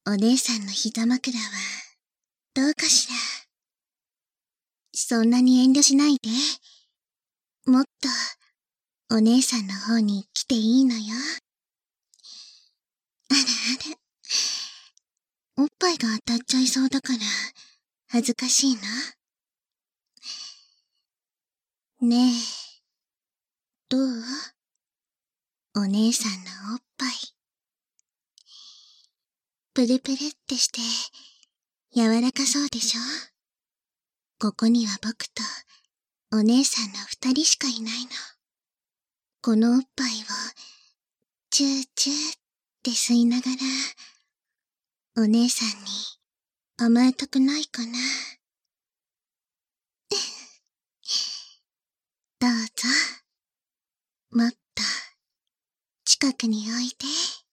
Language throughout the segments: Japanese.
お姉さんの膝枕は、どうかしら。そんなに遠慮しないで。もっと、お姉さんの方に来ていいのよ。あらあら。おっぱいが当たっちゃいそうだから、恥ずかしいな。ねえ、どう？お姉さんのおっぱい。プルプルってして、柔らかそうでしょ？ここには僕と、お姉さんの二人しかいないの。このおっぱいを、チューチューって吸いながら、お姉さんに甘えたくないかな。どうぞ。もっと、近くにおいで。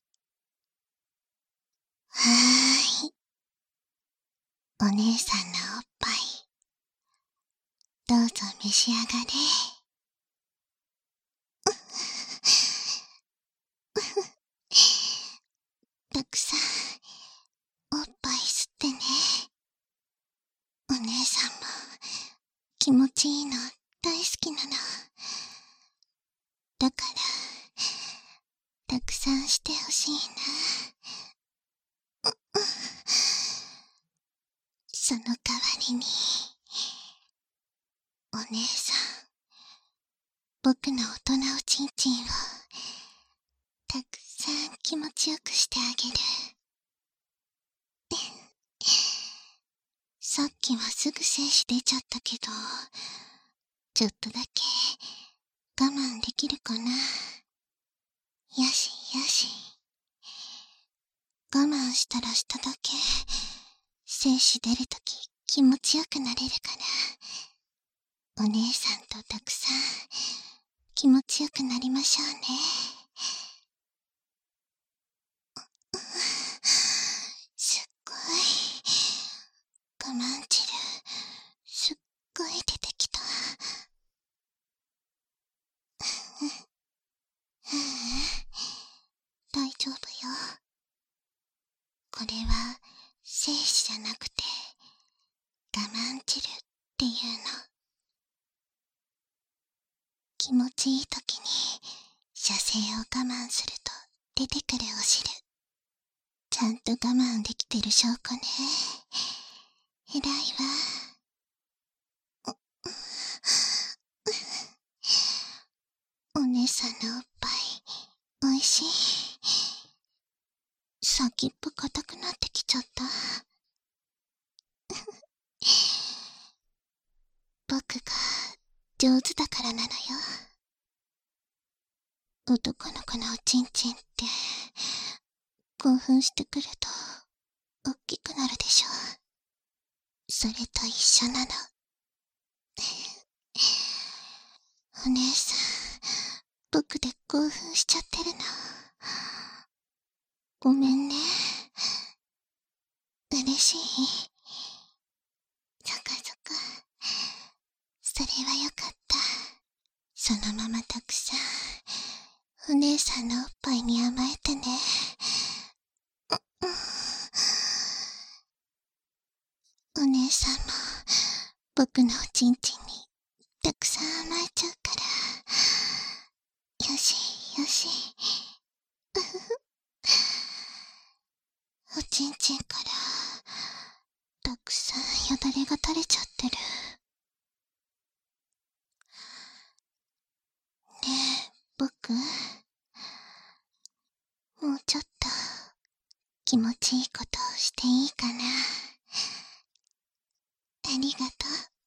はーい。お姉さんのおっぱい、どうぞ召し上がれ。たくさん、おっぱい吸ってね。お姉さんも、気持ちいいの大好きなの。だから、たくさんしてほしいな。その代わりに、お姉さん、僕の大人おちんちんを、たくさん気持ちよくしてあげる。さっきはすぐ精子出ちゃったけど、ちょっとだけ我慢できるかな。よしよし。我慢したらしただけ、精子出るとき気持ちよくなれるから、お姉さんとたくさん気持ちよくなりましょうね。すっごい、我慢汁、すっごい出てきた。大丈夫よ。これは精子じゃなくて我慢汁っていうの。気持ちいい時に射精を我慢すると出てくるお汁。ちゃんと我慢できてる証拠ね。偉いわ。お姉さんのおっぱいおいしい。先っぽ硬くなってきちゃった。僕が上手だからなのよ。男の子のおちんちんって興奮してくると大きくなるでしょ。それと一緒なの。お姉さん、僕で興奮しちゃってるの。ごめんね。嬉しい。そっかそっか。それはよかった。そのままたくさん、お姉さんのおっぱいに甘えてね。お姉さんも、僕のおちんちんにたくさん甘えちゃうから。よし、よし。おちんちんから、たくさんよだれが垂れちゃってる。ねえ、僕、もうちょっと気持ちいいことをしていいかな。ありがとう。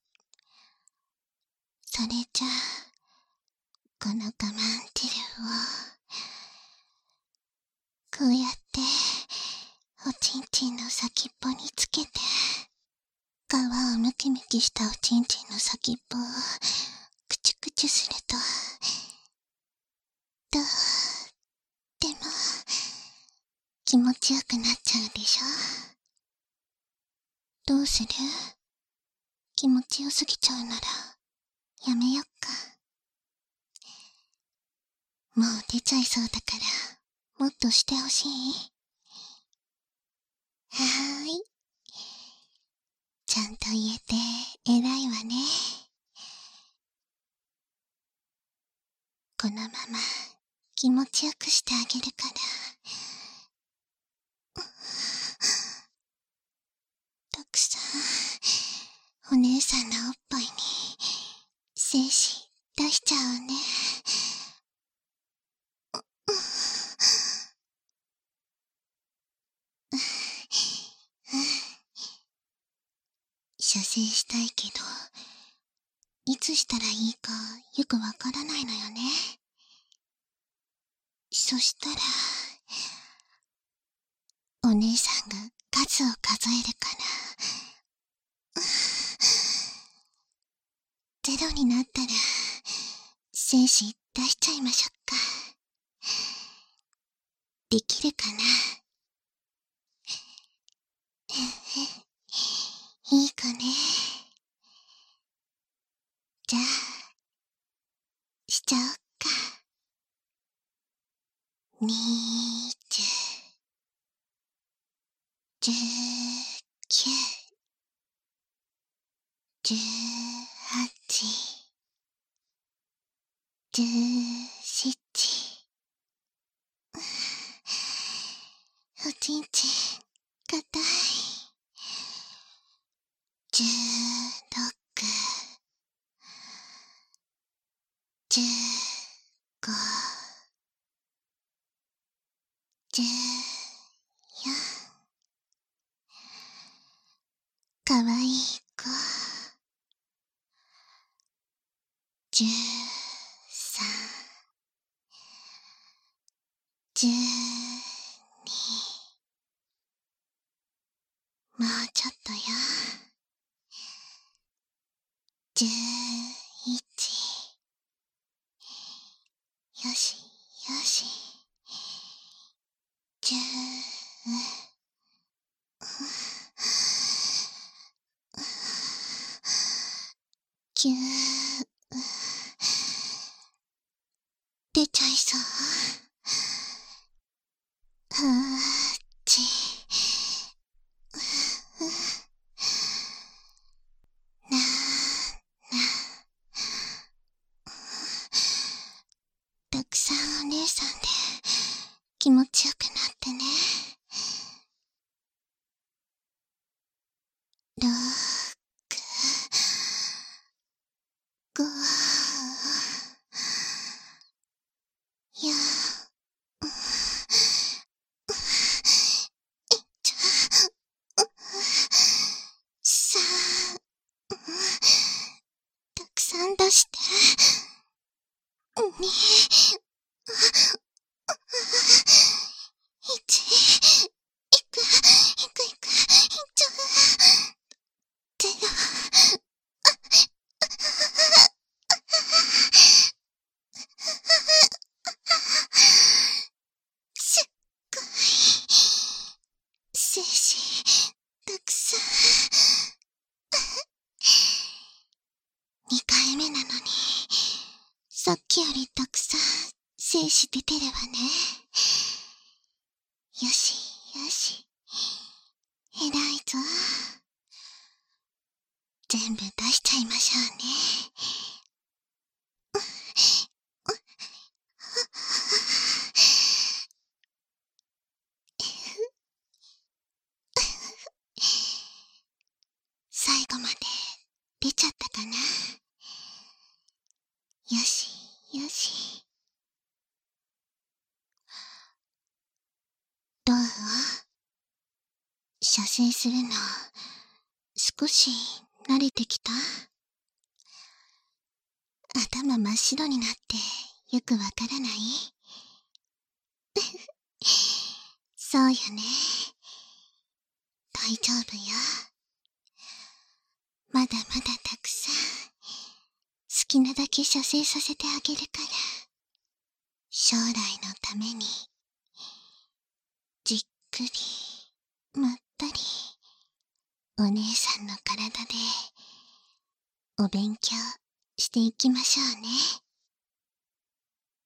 それじゃあ、この我慢汁を、こうやって、おちんちんの先っぽにつけて、皮をムキムキしたおちんちんの先っぽを、くちゅくちゅすると、とっても、気持ちよくなっちゃうでしょ。どうする？気持ちよすぎちゃうなら、やめよっか。もう出ちゃいそうだから、もっとしてほしい？ はーい。ちゃんと言えて偉いわね。このまま気持ちよくしてあげるから。たくさん、お姉さんのおっぱいに、精子出しちゃうね。射精したいけど、いつしたらいいかよくわからないのよね。そしたら、お姉さんが数を数えるから、ゼロになったら、精子出しちゃいましょうか。できるかな？いいかね。じゃあ、しちゃおっか。20、19、18、17、おちんちん、かたい。16、15、14、かわいい子。13、12、もうちょっとよ。11、よし、よし。10、9、出ちゃいそう。8、7、たくさんお姉さんで気持ちよくなってね。6、5、4、3、たくさん出して。2、1、いく、0。すっごい、精子、たくさん。2回目なのに、さっきよりたくさん精子出てるわね。よし、よし。偉いぞ。全部出しちゃいましょうね。最後まで出ちゃったかな。よし、よし。どう？射精するの、少し慣れてきた？頭真っ白になってよくわからない？そうよね。大丈夫よ。まだまだたくさん、好きなだけ射精させてあげるから。将来のために、じっくり、まったり、お姉さんの体で、お勉強していきましょうね。